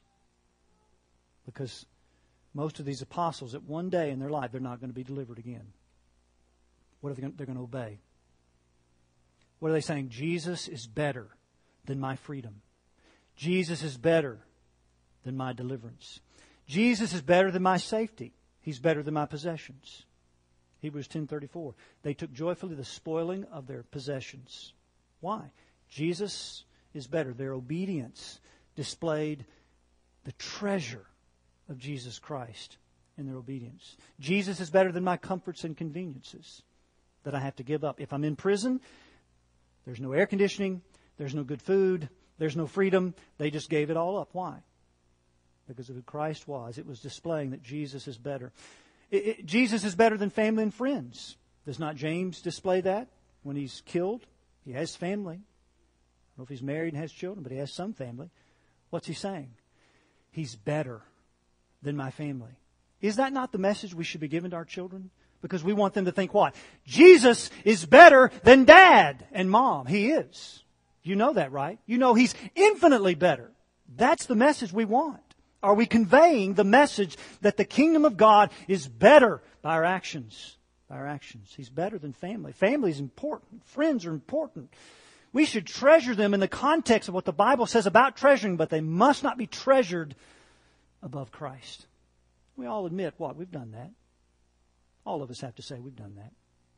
Because most of these apostles, at one day in their life, they're not going to be delivered again. What are they going to? They're going to obey. What are they saying? Jesus is better than my freedom. Jesus is better than my deliverance. Jesus is better than my safety. He's better than my possessions. Hebrews 10:34. They took joyfully the spoiling of their possessions. Why? Jesus is better. Their obedience displayed the treasure of Jesus Christ in their obedience. Jesus is better than my comforts and conveniences that I have to give up. If I'm in prison, there's no air conditioning, there's no good food, there's no freedom. They just gave it all up. Why? Because of who Christ was. It was displaying that Jesus is better. Jesus is better than family and friends. Does not James display that when he's killed? He has family. I don't know if he's married and has children, but he has some family. What's he saying? He's better than my family. Is that not the message we should be giving to our children? Because we want them to think what? Jesus is better than Dad and Mom. He is. You know that, right? You know He's infinitely better. That's the message we want. Are we conveying the message that the kingdom of God is better by our actions? By our actions. He's better than family. Family is important. Friends are important. We should treasure them in the context of what the Bible says about treasuring, but they must not be treasured above Christ. We all admit what? We've done that. All of us have to say we've done that.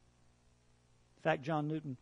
In fact, John Newton,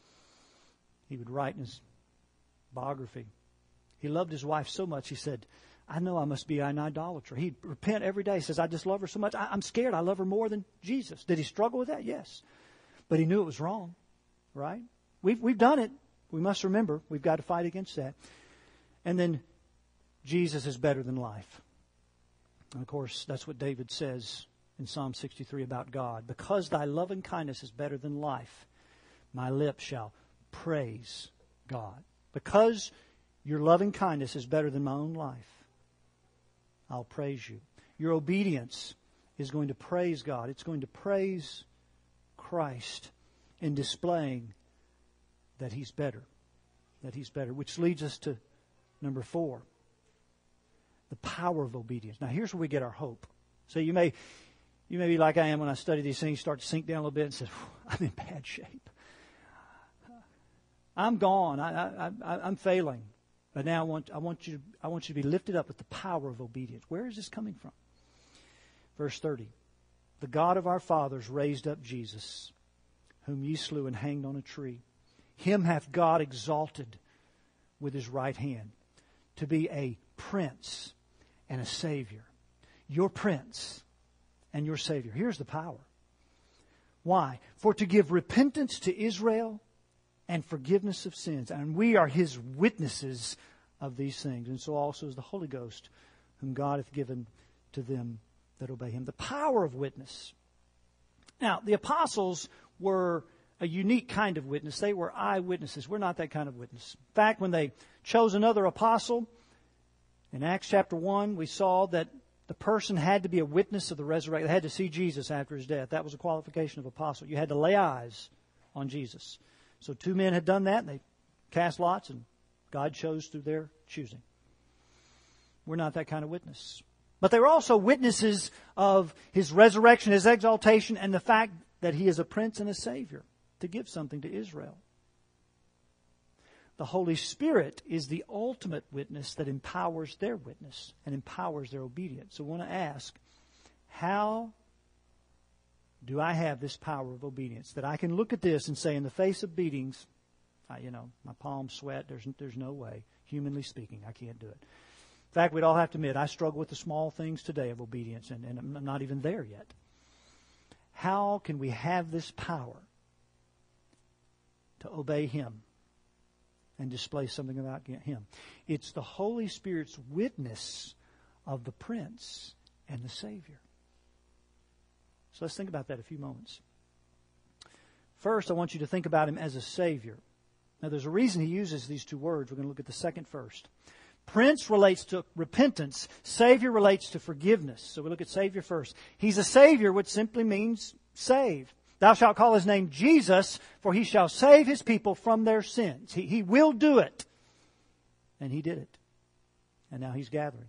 he would write in his biography, he loved his wife so much, he said, I know I must be an idolater. He'd repent every day. He says, I just love her so much. I'm scared I love her more than Jesus. Did he struggle with that? Yes. But he knew it was wrong. Right? We've done it. We must remember we've got to fight against that. And then Jesus is better than life. And of course, that's what David says in Psalm 63 about God. Because thy loving kindness is better than life, my lips shall praise God. Because your loving kindness is better than my own life, I'll praise you. Your obedience is going to praise God. It's going to praise Christ in displaying that He's better. That He's better. Which leads us to number 4. The power of obedience. Now here's where we get our hope. So you may You may be like I am when I study these things, start to sink down a little bit and say, I'm in bad shape. I'm gone. I'm failing. But now I want you to be lifted up with the power of obedience. Where is this coming from? Verse 30. The God of our fathers raised up Jesus, whom ye slew and hanged on a tree. Him hath God exalted with his right hand to be a prince and a savior. Your prince and your savior. Here's the power. Why? For to give repentance to Israel and forgiveness of sins. And we are his witnesses of these things. And so also is the Holy Ghost, whom God hath given to them that obey him. The power of witness. Now, the apostles were a unique kind of witness. They were eyewitnesses. We're not that kind of witness. In fact, when they chose another apostle, in Acts chapter 1, we saw that the person had to be a witness of the resurrection. They had to see Jesus after his death. That was a qualification of apostle. You had to lay eyes on Jesus. So 2 men had done that, and they cast lots, and God chose through their choosing. We're not that kind of witness. But they were also witnesses of his resurrection, his exaltation, and the fact that he is a prince and a savior to give something to Israel. The Holy Spirit is the ultimate witness that empowers their witness and empowers their obedience. So I want to ask, how do I have this power of obedience? That I can look at this and say, in the face of beatings, my palms sweat, there's no way, humanly speaking, I can't do it. In fact, we'd all have to admit, I struggle with the small things today of obedience, and I'm not even there yet. How can we have this power to obey him and display something about him? It's the Holy Spirit's witness of the Prince and the Savior. So let's think about that a few moments. First, I want you to think about him as a Savior. Now, there's a reason he uses these two words. We're going to look at the second first. Prince relates to repentance. Savior relates to forgiveness. So we look at Savior first. He's a Savior, which simply means save. Thou shalt call his name Jesus, for he shall save his people from their sins. He will do it. And he did it. And now he's gathering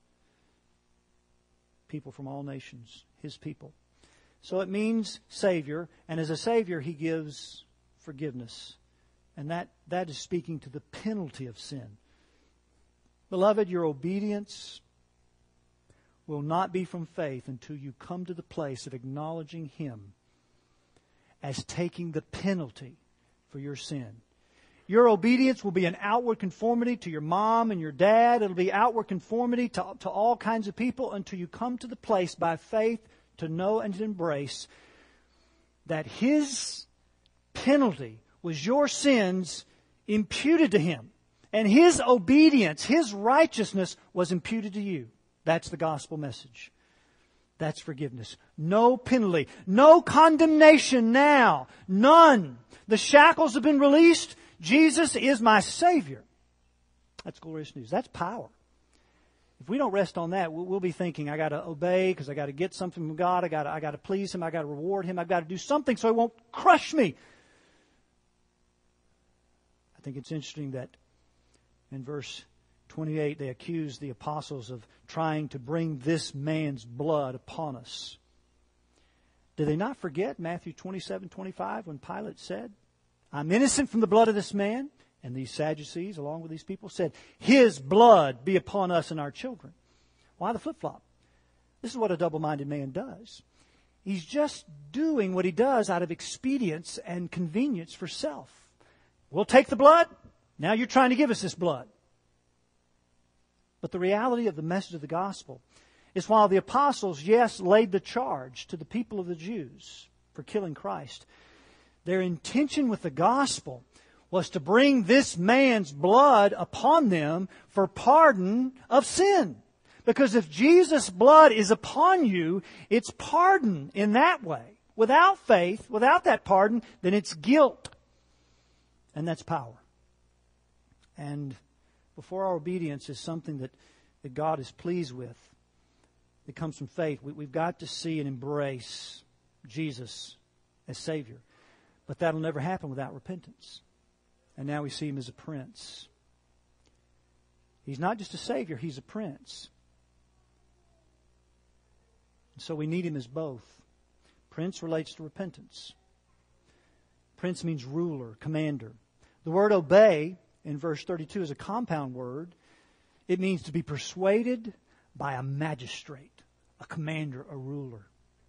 people from all nations, his people. So it means Savior, and as a Savior, he gives forgiveness. And that is speaking to the penalty of sin. Beloved, your obedience will not be from faith until you come to the place of acknowledging him as taking the penalty for your sin. Your obedience will be an outward conformity to your mom and your dad. It'll be outward conformity to all kinds of people until you come to the place by faith to know and to embrace that his penalty was your sins imputed to him. And his obedience, his righteousness was imputed to you. That's the gospel message. That's forgiveness. No penalty. No condemnation now. None. The shackles have been released. Jesus is my Savior. That's glorious news. That's power. If we don't rest on that, we'll be thinking, I got to obey because I got to get something from God. I got to please him. I got to reward him. I've got to do something so he won't crush me. I think it's interesting that in verse 28, they accuse the apostles of trying to bring this man's blood upon us. Did they not forget Matthew 27:25 when Pilate said, I'm innocent from the blood of this man? And these Sadducees, along with these people, said, his blood be upon us and our children. Why the flip-flop? This is what a double-minded man does. He's just doing what he does out of expedience and convenience for self. We'll take the blood. Now you're trying to give us this blood. But the reality of the message of the gospel is while the apostles, yes, laid the charge to the people of the Jews for killing Christ, their intention with the gospel was to bring this man's blood upon them for pardon of sin. Because if Jesus' blood is upon you, it's pardon in that way. Without faith, without that pardon, then it's guilt. And that's power. And before our obedience is something that God is pleased with, it comes from faith. We've got to see and embrace Jesus as Savior. But that'll never happen without repentance. And now we see him as a prince. He's not just a Savior, he's a prince. So we need Him as both. Prince relates to repentance. Prince means ruler, commander. The word obey in verse 32 is a compound word. It means to be persuaded by a magistrate, a commander, a ruler.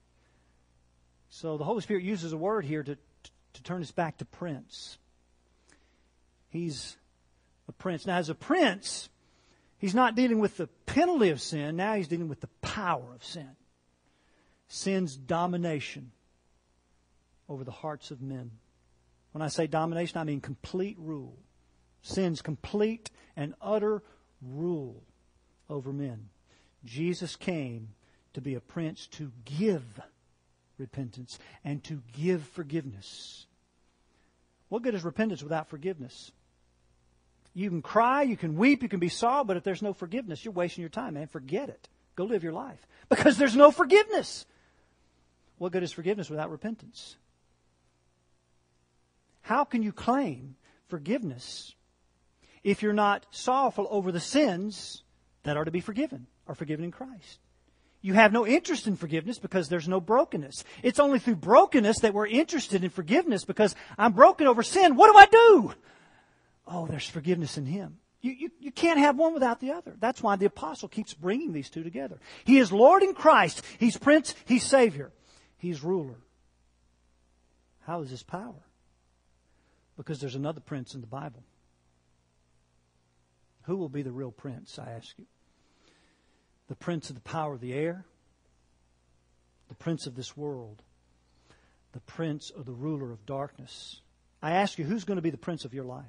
So the Holy Spirit uses a word here to turn us back to prince. He's a prince. Now, as a prince, He's not dealing with the penalty of sin. Now He's dealing with the power of sin. Sin's domination over the hearts of men. When I say domination, I mean complete rule. Sin's complete and utter rule over men. Jesus came to be a prince to give repentance and to give forgiveness. What good is repentance without forgiveness? You can cry, you can weep, you can be sorry, but if there's no forgiveness, you're wasting your time, man. Forget it. Go live your life. Because there's no forgiveness. What good is forgiveness without repentance? How can you claim forgiveness if you're not sorrowful over the sins that are to be forgiven, are forgiven in Christ? You have no interest in forgiveness because there's no brokenness. It's only through brokenness that we're interested in forgiveness, because I'm broken over sin. What do I do? Oh, there's forgiveness in Him. You can't have one without the other. That's why the apostle keeps bringing these two together. He is Lord in Christ. He's Prince. He's Savior. He's ruler. How is His power? Because there's another prince in the Bible. Who will be the real prince, I ask you? The prince of the power of the air? The prince of this world? The prince or the ruler of darkness? I ask you, who's going to be the prince of your life?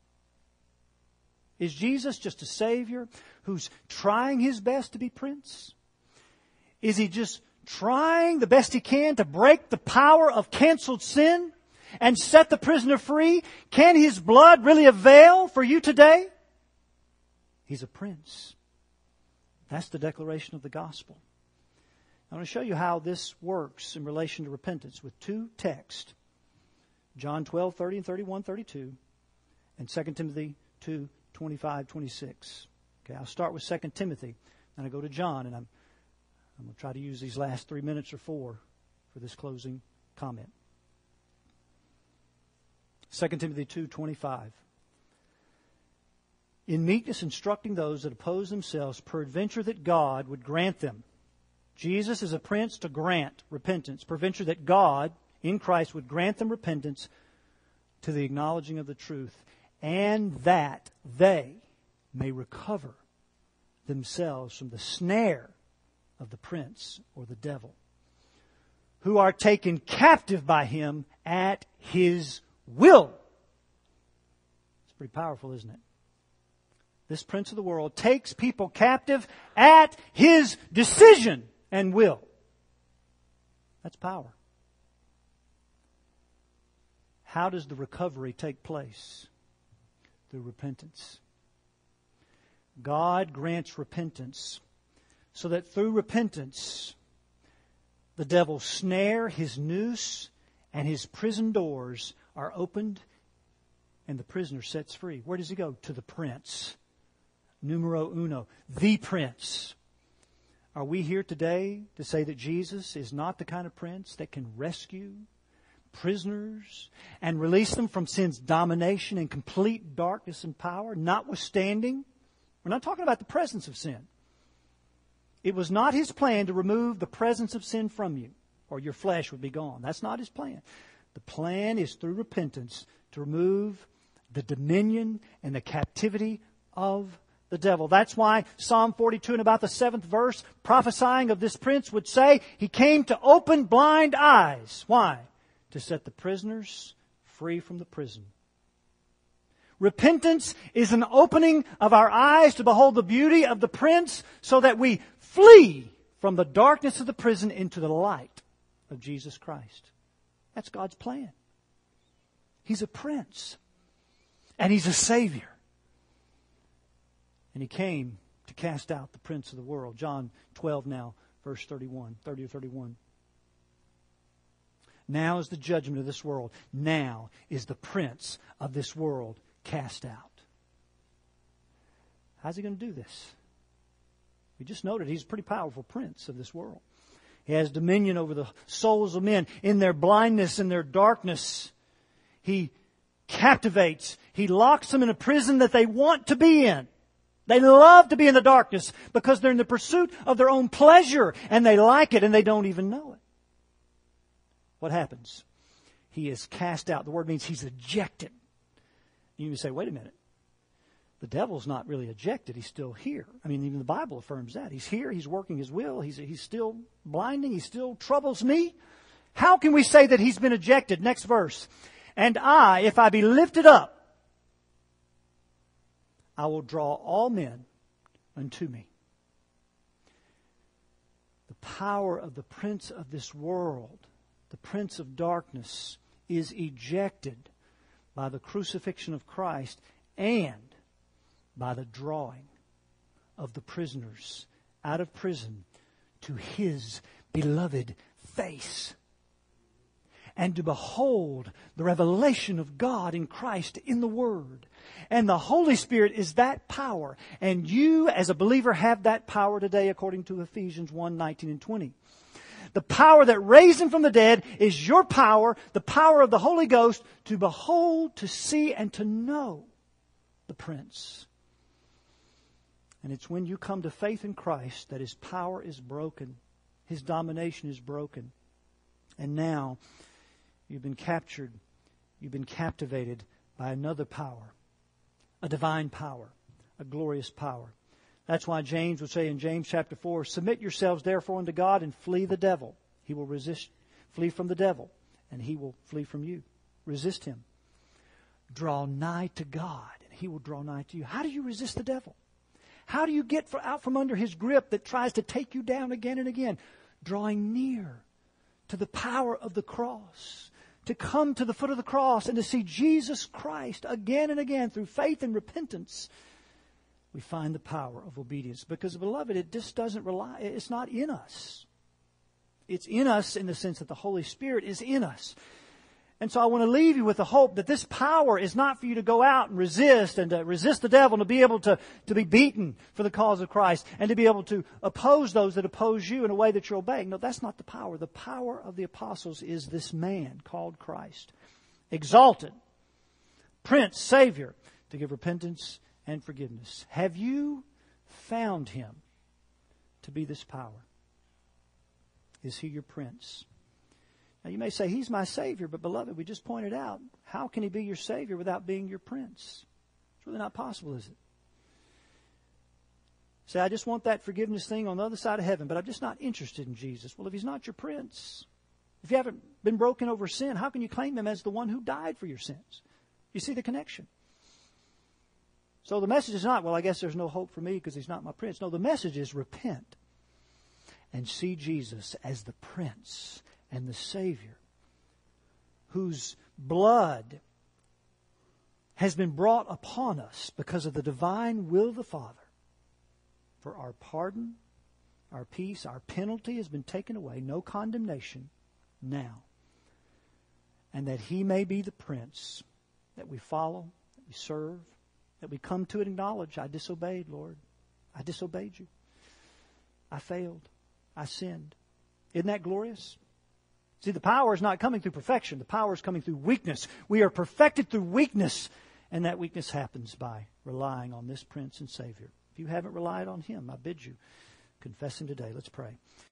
Is Jesus just a Savior who's trying His best to be prince? Is He just trying the best He can to break the power of canceled sin and set the prisoner free? Can His blood really avail for you today? He's a prince. That's the declaration of the gospel. I want to show you how this works in relation to repentance with two texts. John 12:30 and 31:32 and 2 Timothy 2:25, 26. Okay, I'll start with 2 Timothy, and I go to John, and I'm going to try to use these last 3 minutes or 4 for this closing comment. 2 Timothy 2:25. In meekness instructing those that oppose themselves, peradventure that God would grant them. Jesus is a prince to grant repentance. Peradventure that God, in Christ, would grant them repentance to the acknowledging of the truth, and that they may recover themselves from the snare of the prince or the devil, who are taken captive by him at his will. It's pretty powerful, isn't it? This prince of the world takes people captive at his decision and will. That's power. How does the recovery take place? Through repentance. God grants repentance so that through repentance the devil's snare, his noose, and his prison doors are opened and the prisoner sets free. Where does he go? To the prince. Numero uno, the prince. Are we here today to say that Jesus is not the kind of prince that can rescue prisoners and release them from sin's domination and complete darkness and power, notwithstanding? We're not talking about the presence of sin. It was not His plan to remove the presence of sin from you, or your flesh would be gone. That's not His plan. The plan is through repentance to remove the dominion and the captivity of the devil. That's why Psalm 42 and about the 7th verse, prophesying of this prince, would say he came to open blind eyes. Why? To set the prisoners free from the prison. Repentance is an opening of our eyes to behold the beauty of the prince so that we flee from the darkness of the prison into the light of Jesus Christ. That's God's plan. He's a prince. And He's a Savior. And He came to cast out the prince of the world. John 12 now, verse 30 or 31. Now is the judgment of this world. Now is the prince of this world cast out. How's He going to do this? We just noted He's a pretty powerful prince of this world. He has dominion over the souls of men. In their blindness, in their darkness, He captivates. He locks them in a prison that they want to be in. They love to be in the darkness because they're in the pursuit of their own pleasure and they like it and they don't even know it. What happens? He is cast out. The word means he's ejected. You can say, wait a minute. The devil's not really ejected. He's still here. I mean, even the Bible affirms that. He's here. He's working his will. He's still blinding. He still troubles me. How can we say that he's been ejected? Next verse. And I, if I be lifted up, I will draw all men unto me. The power of the prince of this world, the prince of darkness, is ejected by the crucifixion of Christ and by the drawing of the prisoners out of prison to His beloved face, and to behold the revelation of God in Christ in the Word. And the Holy Spirit is that power. And you, as a believer, have that power today according to Ephesians 1:19 and 20. The power that raised Him from the dead is your power, the power of the Holy Ghost, to behold, to see, and to know the Prince. And it's when you come to faith in Christ that His power is broken. His domination is broken. And now you've been captured. You've been captivated by another power. A divine power. A glorious power. That's why James would say in James chapter 4, submit yourselves therefore unto God and flee the devil. He will resist. Flee from the devil and he will flee from you. Resist him. Draw nigh to God and He will draw nigh to you. How do you resist the devil? How do you get out from under his grip that tries to take you down again and again? Drawing near to the power of the cross. To come to the foot of the cross and to see Jesus Christ again and again through faith and repentance. We find the power of obedience. Because, beloved, it just doesn't rely, it's not in us. It's in us in the sense that the Holy Spirit is in us. And so I want to leave you with the hope that this power is not for you to go out and to resist the devil and to be able to be beaten for the cause of Christ and to be able to oppose those that oppose you in a way that you're obeying. No, that's not the power. The power of the apostles is this man called Christ. Exalted, Prince, Savior, to give repentance and forgiveness. Have you found Him to be this power? Is He your Prince? Now you may say, He's my Savior, but beloved, we just pointed out, how can He be your Savior without being your Prince? It's really not possible, is it? Say, I just want that forgiveness thing on the other side of heaven, but I'm just not interested in Jesus. Well, if He's not your Prince, if you haven't been broken over sin, how can you claim Him as the one who died for your sins? You see the connection? So the message is not, well, I guess there's no hope for me because He's not my Prince. No, the message is repent and see Jesus as the Prince and the Savior, whose blood has been brought upon us because of the divine will of the Father for our pardon, our peace, our penalty has been taken away, no condemnation now. And that He may be the Prince that we follow, that we serve, that we come to and acknowledge, I disobeyed, Lord. I disobeyed You. I failed. I sinned. Isn't that glorious? See, the power is not coming through perfection. The power is coming through weakness. We are perfected through weakness. And that weakness happens by relying on this Prince and Savior. If you haven't relied on Him, I bid you confess Him today. Let's pray.